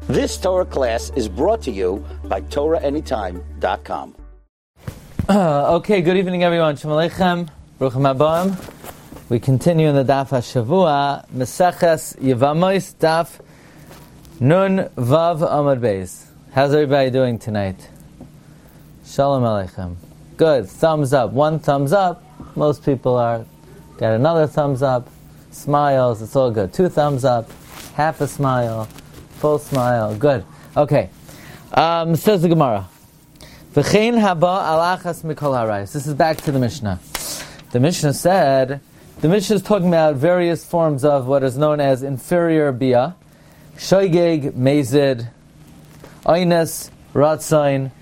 This Torah class is brought to you by TorahAnytime.com. Okay, good evening everyone. Shalom Aleichem, Baruchim Haba. We continue in the Daf HaShavua, Meseches Yevamos, Daf Nun Vav Amud Beis. How's everybody doing tonight? Shalom Aleichem. Good, thumbs up. One thumbs up. Most people are. Got another thumbs up. Smiles, it's all good. Two thumbs up. Half a smile. Full smile. Good. Okay. Says the Gemara. V'chein haba alachas mikol harayos. This is back to the Mishnah. The Mishnah said, the Mishnah is talking about various forms of what is known as inferior bia, shoygeg, mezid, oines, ratzain,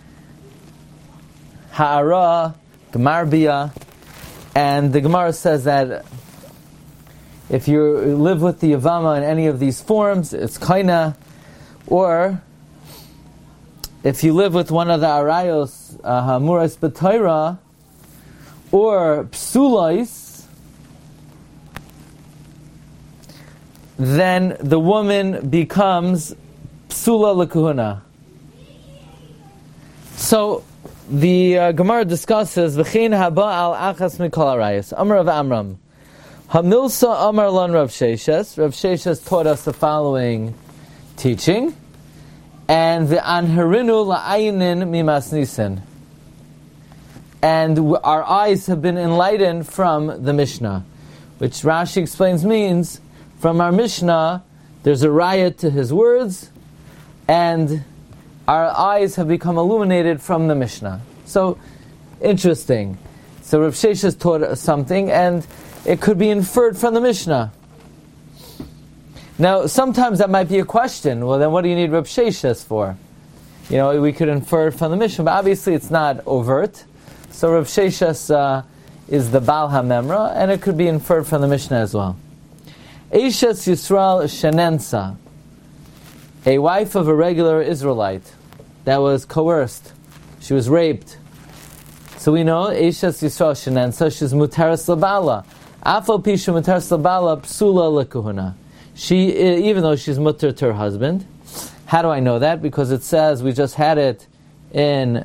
ha'ara, gemar bia, and the Gemara says that if you live with the Yavama in any of these forms, it's kaina, or if you live with one of the arayos, hamuras b'Torah, or psulais, then the woman becomes psula l'kuhuna. So the Gemara discusses v'chein haba al achas mikol arayos. Amar of Amram. Hamilsa Amar Lan Rav Sheshes. Rav Sheshes taught us the following teaching, and the Anharinu la'ayinin mimas nisin, and our eyes have been enlightened from the Mishnah, which Rashi explains means from our Mishnah there's a riot to his words, and our eyes have become illuminated from the Mishnah. So interesting. So Rav Sheshes taught us something, and it could be inferred from the Mishnah. Now, sometimes that might be a question. Well, then what do you need Rav Sheshes for? You know, we could infer it from the Mishnah, but obviously it's not overt. So Rav Sheshes is the Baal HaMemra, and it could be inferred from the Mishnah as well. Eishes Yisrael Shenensa, a wife of a regular Israelite that was coerced. She was raped. So we know Eishes Yisrael Shenensa, she's Muteres Labala. Afal Pisha Muteres Labala Psula Lekuhuna. She, even though she's mutter to her husband. How do I know that? Because it says, we just had it in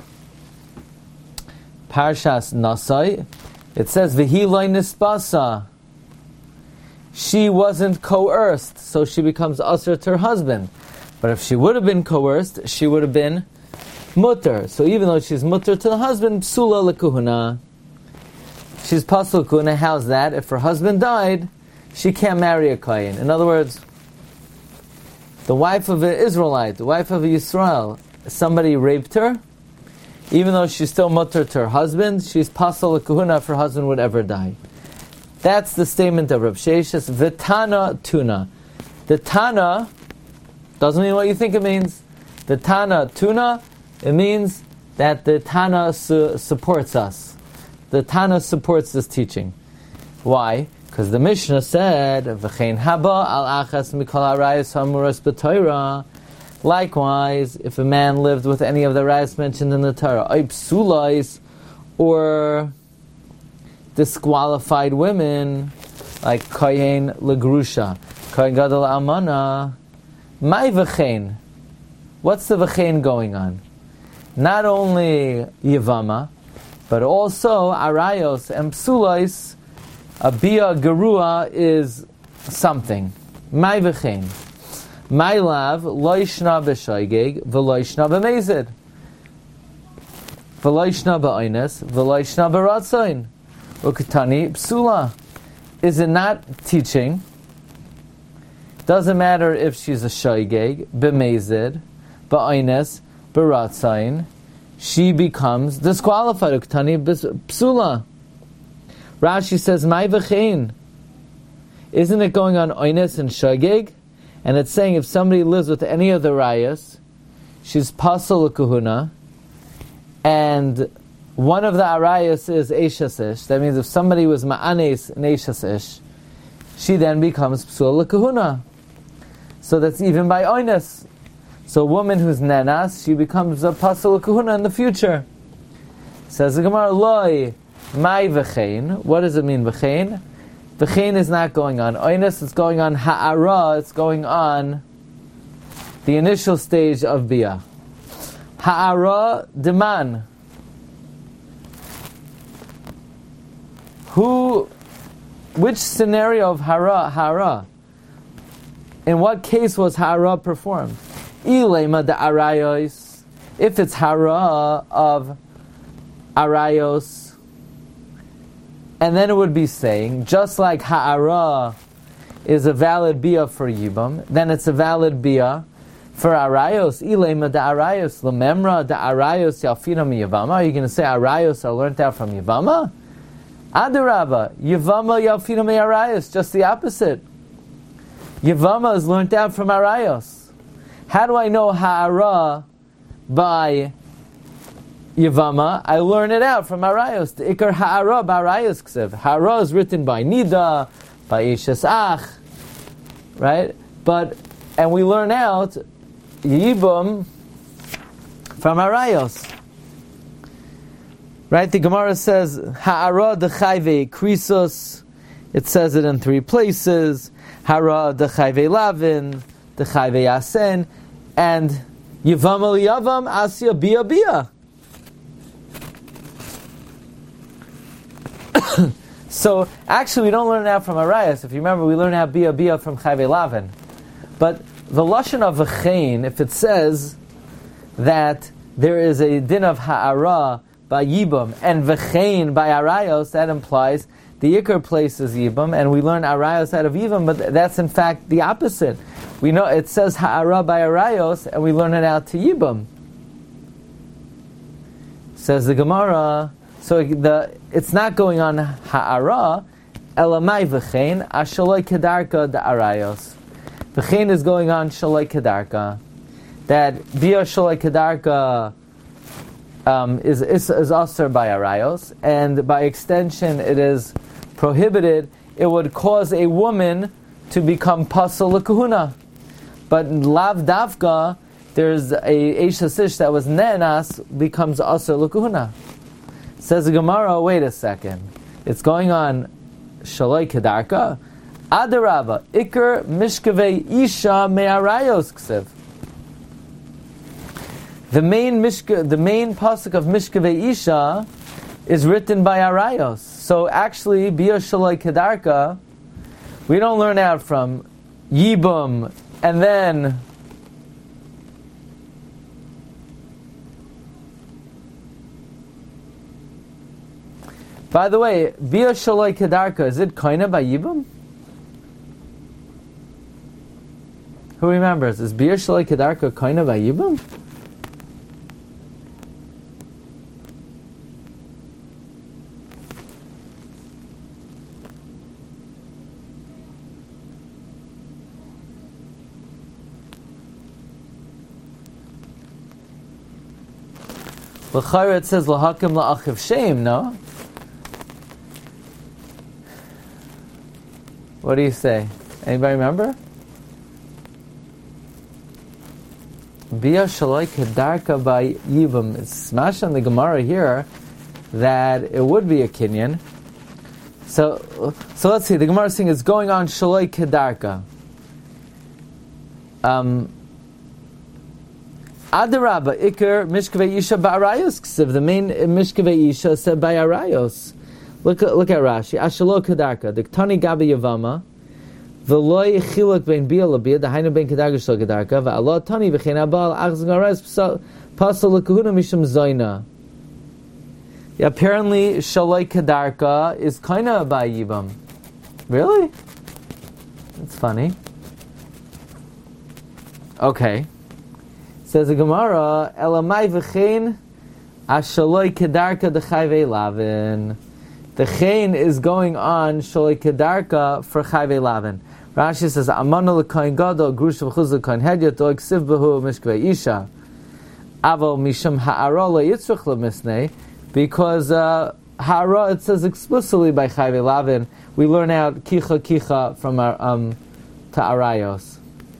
Parshas Nasai. It says, V'hi loy nispasa. She wasn't coerced, so she becomes usher to her husband. But if she would have been coerced, she would have been mutter. So even though she's mutter to the husband, psula lekuhuna. She's pasul lekuhuna. How's that? If her husband died, she can't marry a Kayin. In other words, the wife of an Israelite, the wife of a Yisrael, somebody raped her, even though she's still mutter to her husband, she's pasul lekuhuna if her husband would ever die. That's the statement of Rav Sheshes. V'tana tuna. The Tana doesn't mean what you think it means. The Tana tuna, it means that the Tana supports us. The Tana supports this teaching. Why? Because the Mishnah said, "V'chein haba al achas mikol harayos hamuras b'Torah." Likewise, if a man lived with any of the rayos mentioned in the Torah, psulais, or disqualified women, like kohen legrusha, kohen gadol amana, my v'chein. What's the v'chein going on? Not only Yevama, but also arayos and psulais. A bia gerua is something. My v'chein. My lav loishna b'shoygeg v'loishna b'mezid v'loishna b'oines v'loishna b'ratzain uketani psula. Is it not teaching? Doesn't matter if she's a shoygeg, b'mezid, b'oines, b'ratzain, she becomes disqualified. Uketani psula. Rashi says, "My v'chein." Isn't it going on oines and shageg? And it's saying if somebody lives with any of the rayas, she's pasul l'kuhuna, and one of the arayas is eishes ish. That means if somebody was ma'anes and eishes ish, she then becomes psul l'kuhuna. So that's even by oines. So a woman who's nenas, she becomes a pasul l'kuhuna in the future. Says the Gemara, loy. My v'chein. What does it mean, v'chein? V'chein is not going on oines, it's going on ha'ara, it's going on the initial stage of Bia. Ha'ara deman. Which scenario of hara? In what case was hara performed? Ilema de arayos. If it's hara of arayos, and then it would be saying, just like ha'ara is a valid bia for yibam, then it's a valid bia for arayos. Ilema de arayos, lememra de arayos yalfina mi yavama. Are you going to say arayos are learned out from yavama? Adarabba, yavama yalfina mi arayos. Just the opposite. Yavama is learned out from arayos. How do I know ha'ara by Yavama? I learn it out from arayos. The ikar ha'ara by arayos ksev. Ha'ara is written by Nida, by Ishes Ach, right? And we learn out Yibam from arayos. Right? The Gemara says ha'ara dechayve krisos. It says it in 3 places. Ha'ara dechayve lavin, dechayve yasen, and Yavam al Yavam Asya Bia Bia. So actually we don't learn it out from arayos. If you remember, we learn out Bia Bia from Chayve Lavin. But the lashon of v'chein, if it says that there is a din of ha'ara by Yibam and v'chein by arayos, that implies the Yikar place is Yibam, and we learn arayos out of Yibam, but that's in fact the opposite. We know it says ha'ara by arayos, and we learn it out to Yibam. Says the Gemara, so it's not going on ha'ara, elamai v'chein, ashaloi kedarka da arayos. V'chein is going on shaloi kedarka. That bia shaloi kedarka is asur by arayos, and by extension it is prohibited. It would cause a woman to become pasal l'kahuna. But lav davka, there's a Eishes Ish that was ne'enas, becomes asur l'kahuna. Says the Gemara, wait a second. It's going on shaloi kedarka. Adarabba, ikar mishkavei isha me'arayos ksev. The main pasuk of mishkavei isha is written by arayos. So actually, bia shaloi kedarka, we don't learn out from Yibum, and then by the way, bia shaloi kedarka, is it koina by Yibum? Who remembers? Is bia shaloi kedarka koina by Yibum? L'chayra it says l'hakim la'achiv shem, no? What do you say? Anybody remember? Bia shaloi kedarka by Yibam. It's smashed on the Gemara here that it would be a kinyan. So let's see. The Gemara is saying it's going on shaloi kedarka. Adarabba, ikar mishkavei isha ba'arayos ksiv. The main mishkavei isha said by arayos. Look at Rashi. Ashalo kedarka. The ktani gabi yavama. V'loi chiluk bein bia labia. The hainu bein kedarka shal kedarka. V'alot tani v'chein abal achz garayos pasal l'kahuna mishum zoyna. Apparently, shaloi kedarka is kinda by yibam. Really? That's funny. Okay. Says the Gemara, Elamai v'chein ashaloi kedarka d'chayvei lavin. The chein is going on shaloi kedarka for chayvei lavin. Rashi says, Amana l'koyin gadol grusha v'chuz l'koyin hedyot do ksiv b'hu mishkvei isha. Aval mishum ha'ara lo yitzrach l'misnei, because ha'ara, it says explicitly by chayvei lavin. We learn out kicha from our to arayos.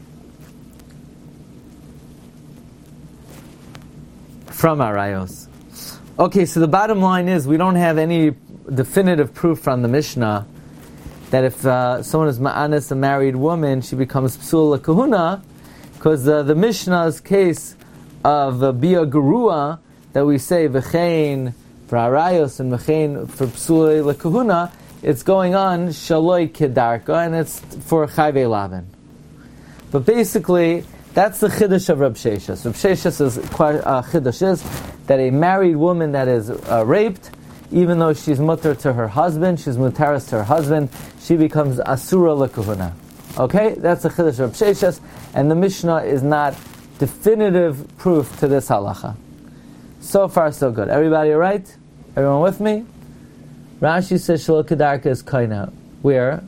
From arayos. Okay, so the bottom line is we don't have any definitive proof from the Mishnah that if someone is ma'anis, a married woman, she becomes psul kahuna, Because the Mishnah's case of Bia Gerua, that we say V'chein for Arayos and V'chein for Psulei Lekahuna, it's going on Shaloi Kedarka, and it's for Chayvei Lavan. But basically, that's the Chiddush of Reb Sheshas. Reb Sheshas' Chiddush is that a married woman that is raped, even though she's mutter to her husband, she's mutaras to her husband, she becomes Asura Lekahuna. Okay? That's the Chiddush of Reb Sheshas, and the Mishnah is not definitive proof to this halacha. So far, so good. Everybody alright? Everyone with me? Rashi says Shaloi Kedarka is Kaina. Where?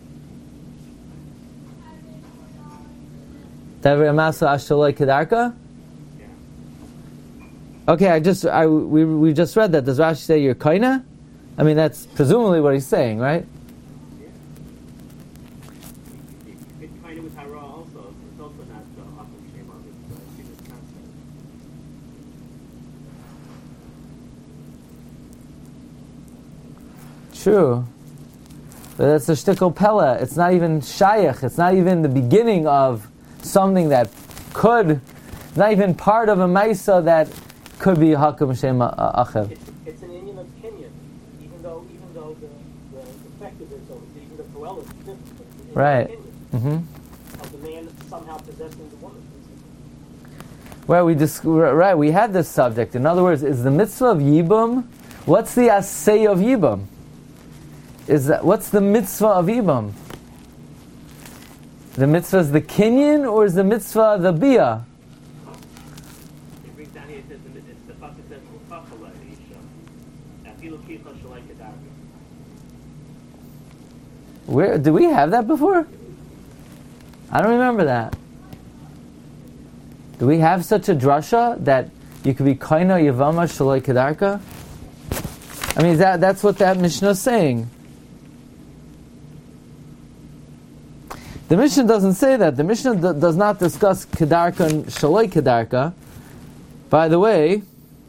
Davri Amasa Ashaloi Kedarka? Okay, we just read that. Does Rashi say you're Kaina? I mean, that's presumably what he's saying, right? It's Kaina with Hara also. It's also not Achim Shema. It's constant. True. But that's a shtickle pella. It's not even shayach. It's not even the beginning of something that could, not even part of a maisa that could be hakum shema achev. It's an Indian of Kenyan, even though the effect of it, so even the Koel is different. Right. Of the man somehow possessing the woman. Well, we had this subject. In other words, is the mitzvah of Yibum, what's the assay of Yibum? What's the mitzvah of Yibum? The mitzvah is the kinyan, or is the mitzvah the bia? It brings down here, it says it's the pasuk says Uchachalei Isha. Afilu Kicha Shalai Kedarka. Where do we have that before? I don't remember that. Do we have such a drasha that you could be kaina yavama shaloi kedarka? I mean, that's what that Mishnah is saying. The Mishnah doesn't say that. The Mishnah does not discuss kedarka and shaloi kedarka. By the way,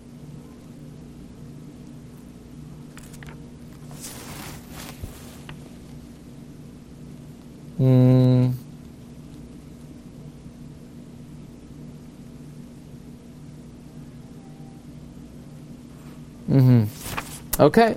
Okay.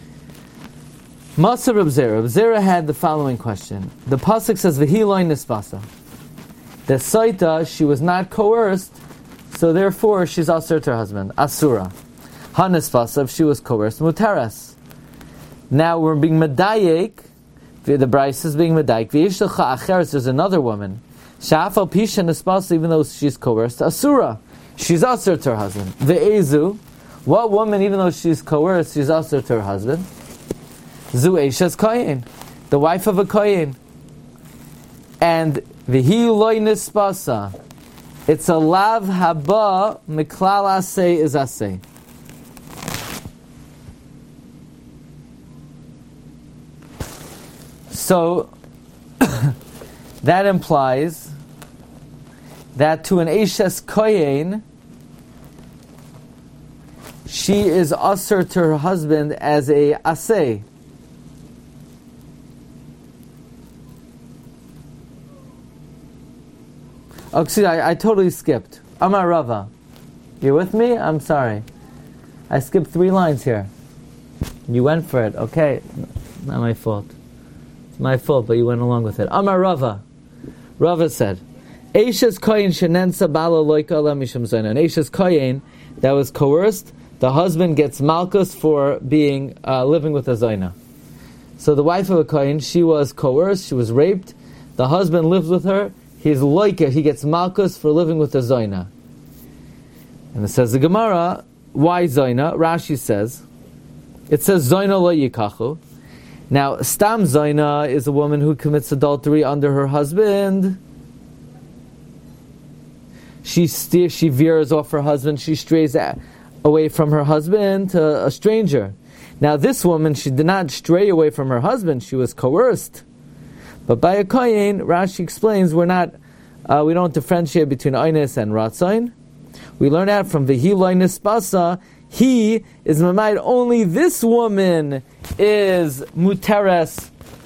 Masa Reb Zera. Reb Zera had the following question. The pasuk says, "V'hi lo nispasa." The Saita, she was not coerced, so therefore she's asur to her husband. Asura. Ha-nispasa, if she was coerced, mutaras. Now we're being medayek. The Bryce is being medayek. V'yishalcha acheres, there's another woman. Sha'afal pisha nispasa, even though she's coerced, asura. She's asur to her husband. Ve'ezu. What woman, even though she's coerced, she's asur to her husband? Zu Eishes Kohen, the wife of a Kohen. And V'hi loy nispasa. It's a lav haba miklal aseh is aseh. So, that implies that to an Eishes Kohen, she is asur to her husband as a aseh. Oh, excuse me, I totally skipped. Amar Rava. You with me? I'm sorry. I skipped 3 lines here. You went for it. Okay. Not my fault. It's my fault, but you went along with it. Amar Rava. Rava said, Eishes Kohen shenensa bala loika ala mishum zayna. An Eishes Kohen that was coerced, the husband gets malchus for being living with a zayna. So the wife of a Kohen, she was coerced, she was raped, the husband lives with her, he's loika, he gets malchus for living with a zayna. And it says the Gemara, why zayna? Rashi says, it says zayna lo yikachu. Now, stam zayna is a woman who commits adultery under her husband. She veers off her husband, she strays away from her husband to a stranger. Now this woman, she did not stray away from her husband, she was coerced. But by a kohen, Rashi explains, we don't differentiate between oines and ratzain. We learn out from V'hi lo nispasa, he is mamaid, only this woman is muteres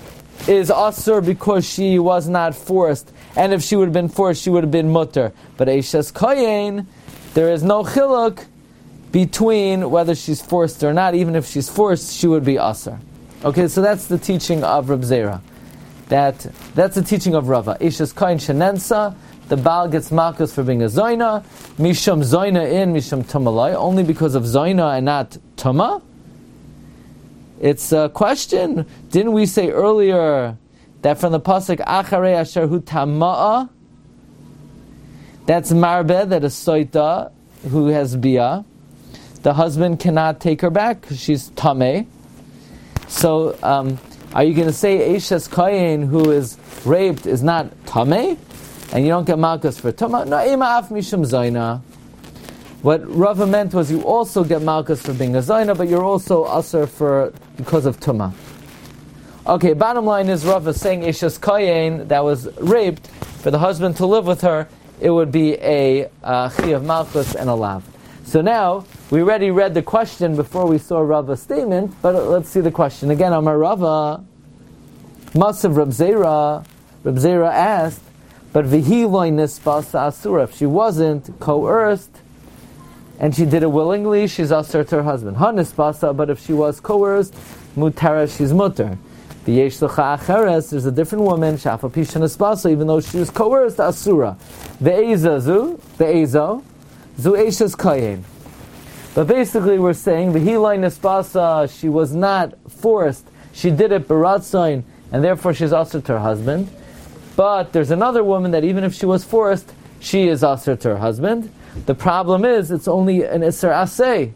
is asur because she was not forced, and if she would have been forced, she would have been mutter. But Eishes Kohen, there is no chiluk between whether she's forced or not. Even if she's forced, she would be asur. Okay, so that's the teaching of Reb Zera. That's the teaching of Rava. Eishes Kohen shenensa, the Baal gets malchus for being a zoina, mishum zoina in, mishum tumalai, only because of zoina and not tuma. It's a question. Didn't we say earlier that from the pasuk acharei asher hu tama'a, that's marbeh, that is soita, who has bia, the husband cannot take her back because she's tameh. So, are you going to say Eishes Kohen who is raped is not tameh, and you don't get malchus for tuma? No, ima af mishum zaina. What Rava meant was you also get malchus for being a zaina, but you're also asur because of tuma. Okay, bottom line is Rava saying Eishes Kohen that was raped, for the husband to live with her, it would be a chi of malchus and a lav. So now, we already read the question before we saw Rava's statement, but let's see the question again. Amar Rava, Masav Reb Zera. Reb Zera asked, but vihi loy nispasa asura, if she wasn't coerced, and she did it willingly, she's asur to her husband. Ha nispasa, but if she was coerced, mutara, she's mutter. V'yesh l'cha acheres, there's a different woman, shafa pisha nispasa, even though she was coerced, asura. Ve'eza zu Eishes Kohen. But basically we're saying, vihi loy nispasa, she was not forced, she did it b'ratzain, and therefore she's asur to her husband. But there's another woman that even if she was forced, she is asur to her husband. The problem is, it's only an Isser Aseh.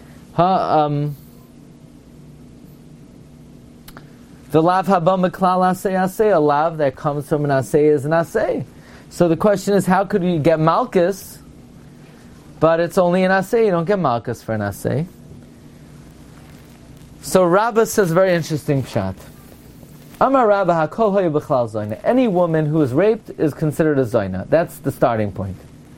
The lav haba meklal aseh aseh, a lav that comes from an aseh is an aseh. So the question is, how could you get malchus, but it's only an aseh, you don't get malchus for an aseh. So Rabbah says very interesting pshat. Amar Rabbah hakol hoya b'chlal zayna. Any woman who is raped is considered a zayna. That's the starting point.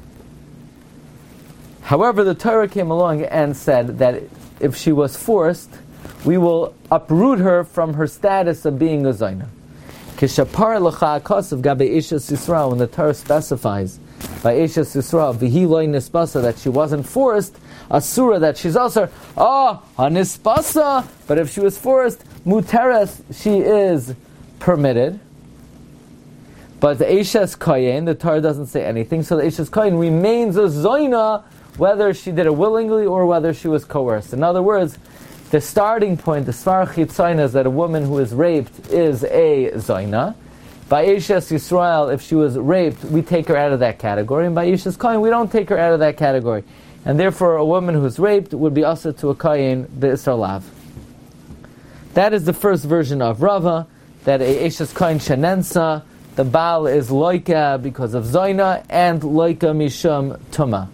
However, the Torah came along and said that if she was forced, we will uproot her from her status of being a zayna. Kishapar l'cha akasav gabe Eishes Yisrael, when the Torah specifies by Eishes Yisrael v'hi loy nispasa, that she wasn't forced, asura, that she's asur, nispasa, but if she was forced, muteres, she is permitted. But the Eishes Kohen, the Torah doesn't say anything, so the Eishes Kohen remains a zoina, whether she did it willingly or whether she was coerced. In other words, the starting point, the svar chitzayna, is that a woman who is raped is a zayna. By Eishes Yisrael, if she was raped, we take her out of that category, and by Eishes Kohen, we don't take her out of that category. And therefore, a woman who is raped would be asur to a kohen be'isra lav. That is the first version of Rava, that a Eishes Kohen shenensa, the Baal is loika because of zayna, and loika mishum tuma.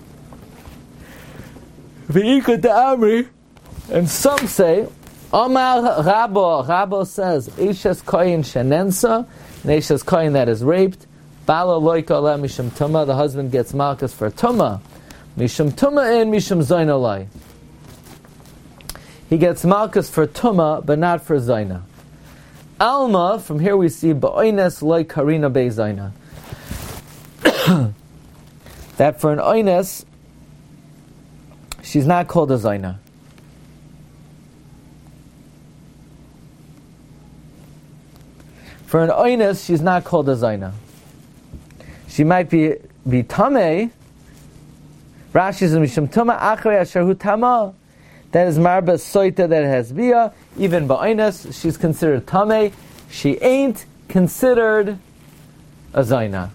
V'ikot Amri, and some say, Amar Rabbo says, Eishes Kohen shenensa, an Eishes Kohen that is raped, Bala loika ala mishum tuma, the husband gets malchus for tuma, mishum tuma and mishum zayna lai. He gets malchus for tuma, but not for zayna. Alma, from here we see, ba'oines loy karina be zayna. That for an oines, she's not called a zayna. For an oines, she's not called a zayna. She might be tameh. Rashi says mishum tuma achrei asher hu tama. That is marba soita that has bia. Even ba'oines, she's considered tameh. She ain't considered a zayna.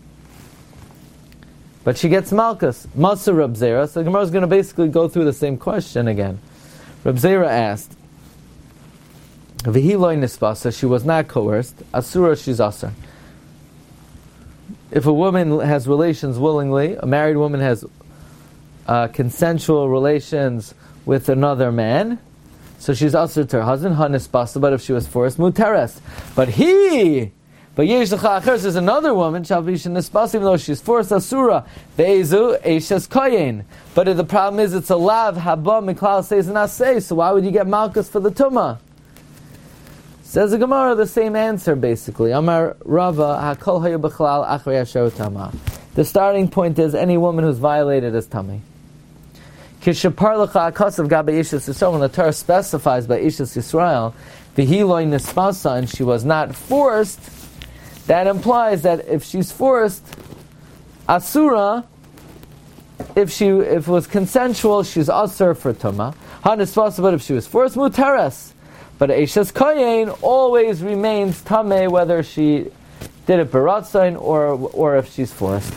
But she gets malchus. Masa Reb Zera. So the Gemara is going to basically go through the same question again. Reb Zera asked, V'hi loy nispasa, she was not coerced. Asura, she's asur. If a woman has relations willingly, a married woman has consensual relations with another man, so she's asur to her husband, ha nispasa, but if she was forced, muteres. But yesh l'cha acheres, there's another woman, shalvish nispasa, even though she's forced, asura, ve'ezu Eishes Kohen. But the problem is, it's a lav, haba, miklal, says, and asay, so why would you get malchus for the tumah? Says the Gemara, the same answer basically. Amar Rava, hakol hayu b'chalal achrei asher tama. The starting point is any woman who's violated is tummy. Kishapar l'cha akasav gabe ishas Yisrael, when the Torah specifies by ishas Yisrael, v'hi lo nispasa, and she was not forced, that implies that if she's forced, asura, if it was consensual, she's asur for tuma. Ha-nispasa, but if she was forced, muteres. But Eishes Kayin always remains tameh, whether she did it baratzain or if she's forced.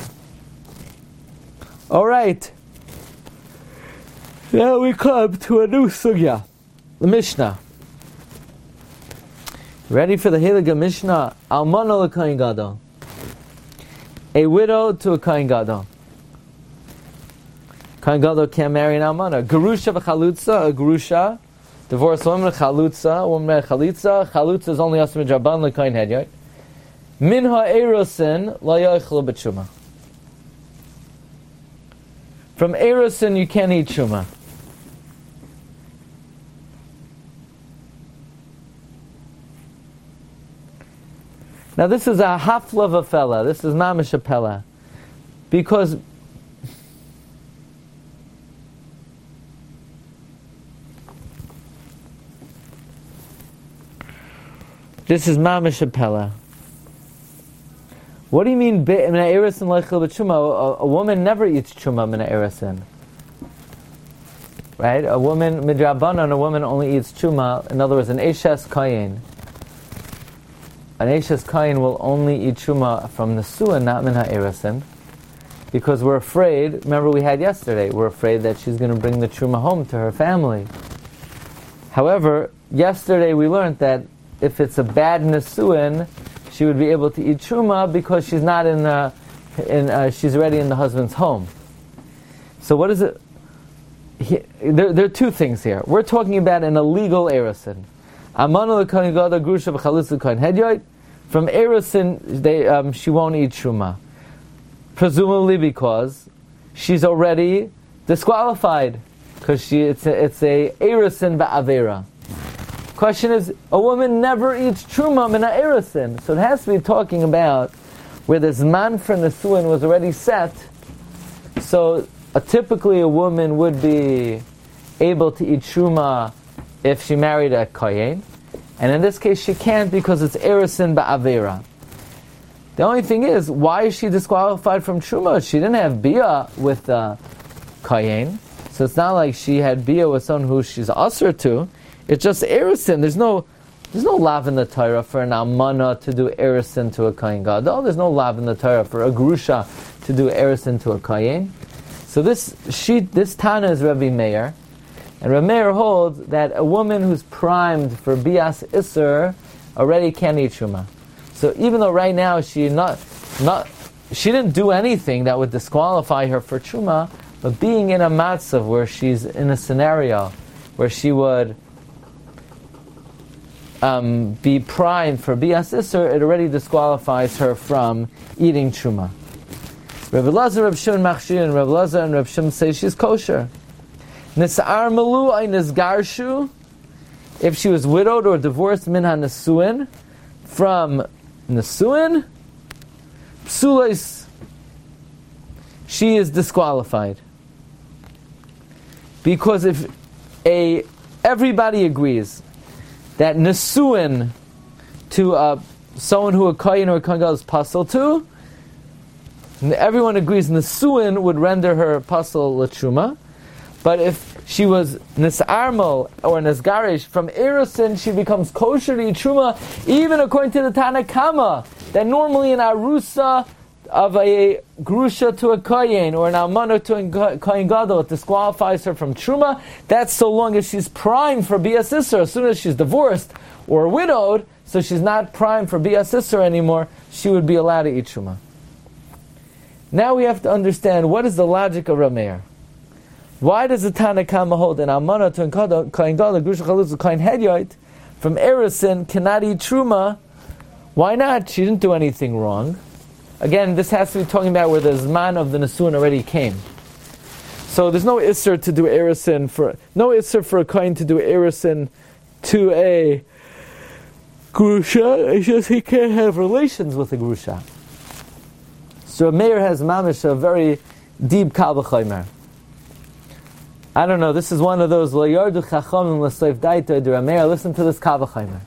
All right. Now we come to a new sugya, the Mishnah. Ready for the Hiliga Mishnah? Almana l'Kohen Gadol. A widow to a Kohen Gadol. Kohen Gadol can't marry an almana. Gerusha v'chalutza, a gerusha. Divorced woman, chalutza, woman chalitza. Chalutza is only asur midraban l'kohen hedyot. Minha erosin la yochel b'tshuma. From erosin you can't eat shuma. Now this is a hafla of a fella. This is mamish a pella, because this is mamish a pella. What do you mean mina erisin leichel b'tshuma? A woman never eats chuma mina erisin. Right? A woman midrabanan, a woman only eats chuma. In other words, an eishes kayin. An eishes kayin will only eat chuma from the suah, not mina erisin, because we're afraid. Remember we had yesterday. We're afraid that she's going to bring the chuma home to her family. However, yesterday we learned that if it's a bad nesuin, she would be able to eat truma because she's not she's already in the husband's home. So what is it? There are two things here. We're talking about an illegal erosin. Amanu l'kohen gadol grusha v'chalutz l'kohen hedyot. From erosin, she won't eat truma, presumably because she's already disqualified, because it's a erosin ba'avera. Question is, a woman never eats truma min ha'erosin, so it has to be talking about where the zman for nesuin was already set. So typically a woman would be able to eat truma if she married a kohen, and in this case she can't because it's erosin ba'avera. The only thing is, why is she disqualified from truma? She didn't have bia with kohen, so it's not like she had bia with someone who she's asur to. It's just erosin. There's no lav in the Torah for an almana to do erosin to a kohen gadol. There's no lav in the Torah for a grusha to do erosin to a kohen. So this Tana is Rabbi Meir, and Rabbi Meir holds that a woman who's primed for bias isur already can't eat truma. So even though right now she didn't do anything that would disqualify her for truma, but being in a matzav where she's in a scenario where she would be primed for bias isur, it already disqualifies her from eating truma. Rabbi Lazar, Rabbi Shimon Machshir, and Rabbi Lazar and Rabbi Shimon say she's kosher. Nis'ar malu ay nisgarshu, if she was widowed or divorced min ha-nesuin, from nesuin, psulais, she is disqualified. Because if everybody agrees that nesuin to someone who a kohen or a kohen gadol is pasul to, everyone agrees nesuin would render her pasul l'truma. But if she was nisarmal or nisgarish from erosin, she becomes kosher to eat truma, even according to the Tana Kama, that normally an arusa of a grusha to a kohen or an almana to a kohen gadol disqualifies her from truma. That's so long as she's primed for bias isur. As soon as she's divorced or widowed, so she's not primed for bias isur anymore, she would be allowed to eat truma. Now we have to understand what is the logic of Rameir. Why does the Tana Kama hold an almana to a kohen gadol grusha chalutz kohen hedyot from erosin cannot eat truma? Why not? She didn't do anything wrong. Again, this has to be talking about where the zman of the nesuin already came. So there's no isser to do erosin for a kohen to do erosin to a grusha, it's just he can't have relations with a grusha. So Meir has mamish a very deep kal v'chomer. I don't know, this is one of those lo yardu chachamim l'soif daita de Meir. Listen to this kal v'chomer.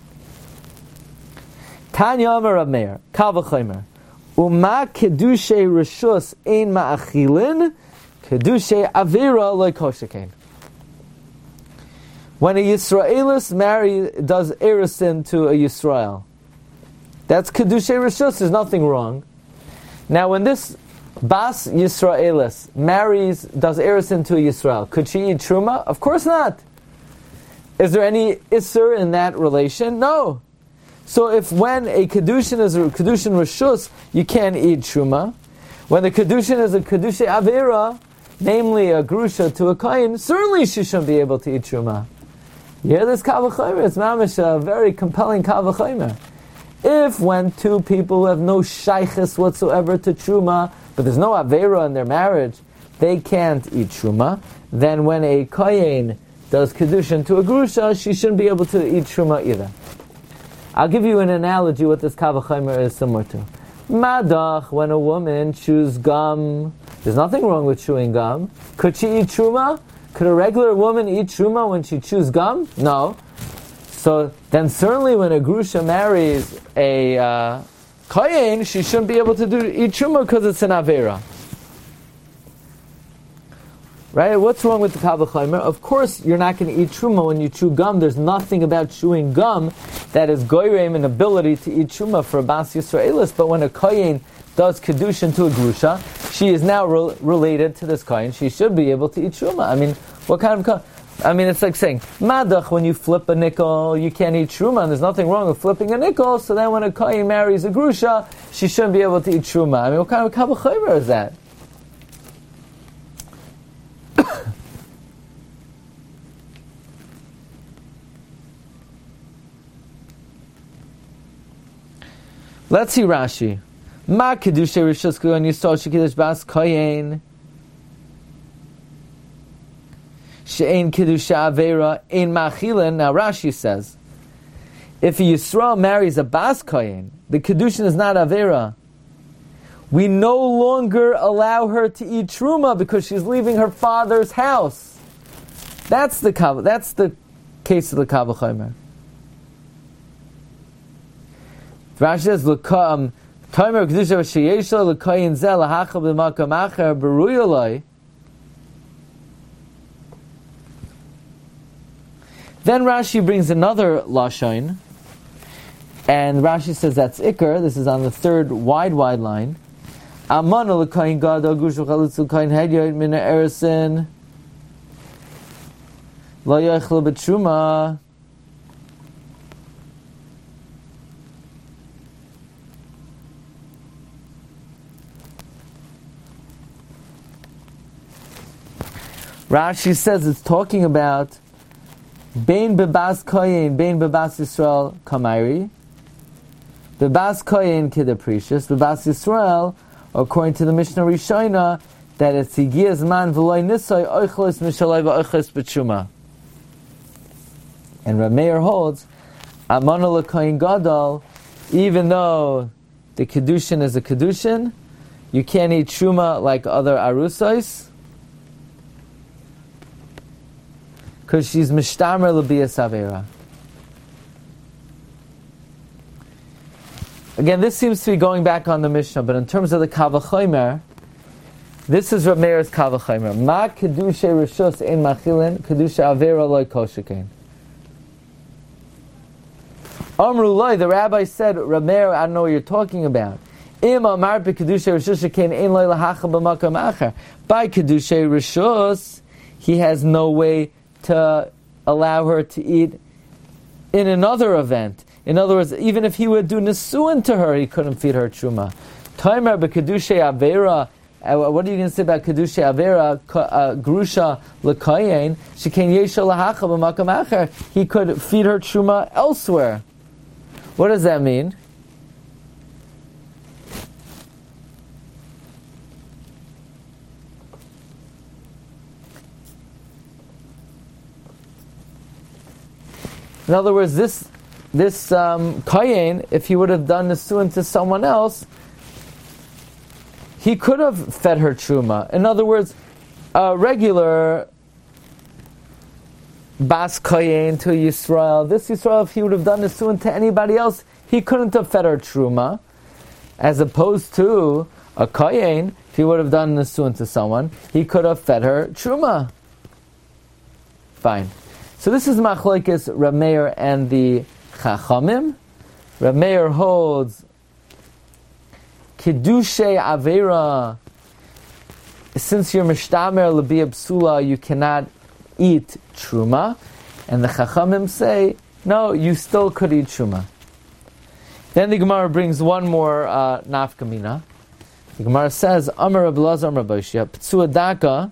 Tanya Amar Rav Meir, kal v'chomer. Uma kedushe rishus ein ma'achilin, kedushe avira lo koshekein. When a Yisraelis does erisin to a Yisrael, that's kedushe rishus. There's nothing wrong. Now, when this Bas Yisraelis does erisin to a Yisrael, could she eat truma? Of course not. Is there any isser in that relation? No. So, when a kedushin is a kedushin rishus, you can't eat truma. When the kedushin is a kedushe avera, namely a grusha to a kohen, certainly she shouldn't be able to eat truma. Yeah, this kal v'chomer, it's mamish a very compelling kal v'chomer. If when two people who have no shaychus whatsoever to truma, but there's no avera in their marriage, they can't eat truma, then when a kohen does kedushin to a grusha, she shouldn't be able to eat truma either. I'll give you an analogy what this kal v'chomer is similar to. Madach, when a woman chews gum, there's nothing wrong with chewing gum. Could she eat truma? Could a regular woman eat truma when she chews gum? No. So then certainly when a grusha marries a kohen, she shouldn't be able to eat truma because it's an avera. Right? What's wrong with the kal v'chomer? Of course you're not going to eat truma when you chew gum. There's nothing about chewing gum that is goyreim an ability to eat truma for a Bas Yisraelis, but when a kohen does kedushin to a grusha, she is now related to this kohen. She should be able to eat truma. I mean, what kind of it's like saying, madach, when you flip a nickel, you can't eat truma, and there's nothing wrong with flipping a nickel, so then when a kohen marries a grusha, she shouldn't be able to eat truma. I mean, what kind of kal v'chomer is that? Let's see Rashi. Ma kedusha rishus kohen yisol shekidush bas kohen she'ein kedusha avera ein machilin. Now Rashi says, if a Yisrael marries a bas kohen, the kedushin is not avera. We no longer allow her to eat truma because she's leaving her father's house. That's the case of the kal v'chomer. Rashi says, "L'kam timer kedusha v'sheyeshla l'koyin zeh lahachal b'makam acher beruyaloi." Then Rashi brings another lashon, and Rashi says that's ikar. This is on the third wide line. Amana l'koyin gadol grusha chalutz l'koyin hedyot mina erisin lo yochel b'truma. Rashi says it's talking about Bein bebas koyin, bein bebas Yisrael kamairi. Bebas koyin kedeprecious. Bebas Yisrael, according to the Mishnah Rishona, that it's higiyaz man v'loy nisoy oichlos mishaloi v'oichlos b'tshuma. And Rav Meir holds amana l'koyin gadol, even though the kedushin is a kedushin, you can't eat truma like other arusos, because she's mishtamer l'biyas avera. Again, this seems to be going back on the Mishnah, but in terms of the kal v'chomer, this is Rav Meir's kal v'chomer. Ma kedusha rishus ein machilin, kedusha avera loy koshekein. Amru loy, the rabbi said, Rav Meir, I don't know what you're talking about. Im amar b'kedusha rishus shekein ein loy lahachal b'makam acher. By kedusha rishus, he has no way to allow her to eat in another event. In other words, even if he would do nesuin to her, he couldn't feed her truma. Taimer b'kedusha avera. What are you going to say about kedusha avera? Grusha l'kayin shekain yesha lahacha b'makam acher. He could feed her truma elsewhere. What does that mean? In other words, this this Kayin, if he would have done Nisuin to someone else, he could have fed her Truma. In other words, a regular Bas Kayin to Yisrael, this Yisrael, if he would have done Nisuin to anybody else, he couldn't have fed her Truma. As opposed to a Kayin, if he would have done Nisuin to someone, he could have fed her Truma. Fine. So this is Machlokes Reb Meir and the Chachamim. Reb Meir holds Kiddushay Avera. Since you're Mishtamer L'Biyah Psula, you cannot eat Truma. And the Chachamim say, no, you still could eat Truma. Then the Gemara brings one more nafkamina. The Gemara says, Amar Reb Elazar Amar Boshia, Ptsuadaka,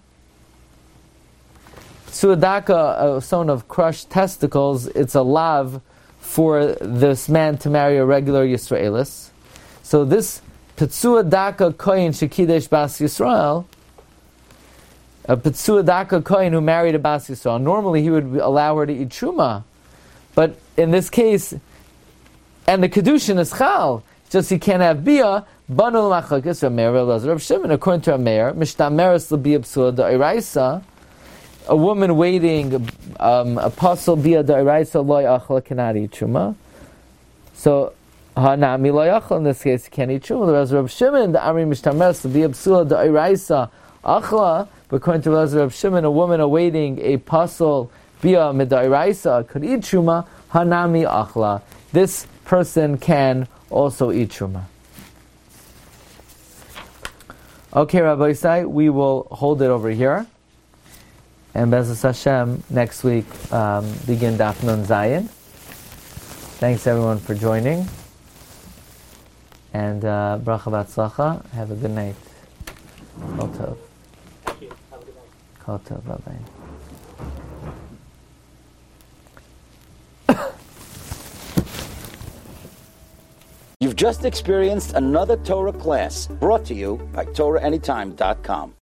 a stone of crushed testicles, it's a lav for this man to marry a regular Yisraelis. So this Ptsuadaka Kohen Shekidesh Bas Yisrael, a Ptsuadaka Kohen who married a Bas Yisrael, normally he would allow her to eat Truma. But in this case, and the Kedushin is Chal, just he can't have Bia, Banul Machlokes Reb Meir Reb Shimon, according to Reb Meir, Mishtameres L'Biyah Psula D'Oraisa, a woman waiting apostle Bia D'Oraisa Lo Yachla cannot eat Truma. So Hanami Lo Yachla, in this case, he can't eat Truma. Whereas Reb Shimon, the Amri Mishtameres L'Biyah Psula D'Oraisa Achla, but according to Reb Shimon, a woman awaiting a apostle Bia D'Oraisa could eat Truma. Hanami Achla. This person can also eat Truma. Okay, Rabbi Isai, we will hold it over here. And Be'ezus Hashem, next week, begin Daf Nun Zayin. Thanks everyone for joining. And Bracha B'Atzlacha. Have a good night. Kol Tov. Thank you. Have a good night. Kol Tov. Bye-bye. You've just experienced another Torah class brought to you by TorahAnytime.com.